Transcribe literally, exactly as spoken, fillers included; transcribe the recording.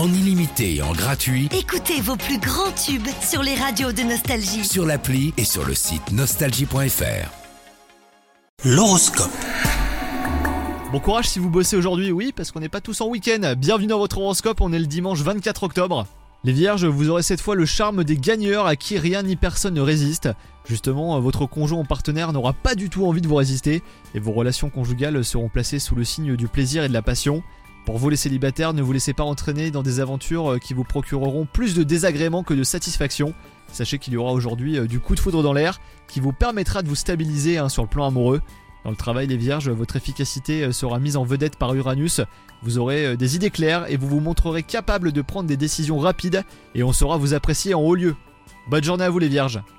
en illimité et en gratuit Écoutez vos plus grands tubes sur les radios de Nostalgie. sur l'appli et sur le site nostalgie point f r. L'horoscope. Bon courage si vous bossez aujourd'hui, oui, parce qu'on n'est pas tous en week-end. Bienvenue dans votre horoscope, on est le dimanche vingt-quatre octobre. Les vierges, vous aurez cette fois le charme des gagneurs à qui rien ni personne ne résiste. Justement, votre conjoint ou partenaire n'aura pas du tout envie de vous résister et vos relations conjugales seront placées sous le signe du plaisir et de la passion. Pour vous les célibataires, ne vous laissez pas entraîner dans des aventures qui vous procureront plus de désagréments que de satisfaction. Sachez qu'il y aura aujourd'hui du coup de foudre dans l'air qui vous permettra de vous stabiliser hein, sur le plan amoureux. Dans le travail les vierges, votre efficacité sera mise en vedette par Uranus. Vous aurez des idées claires et vous vous montrerez capable de prendre des décisions rapides et on saura vous apprécier en haut lieu. Bonne journée à vous les vierges.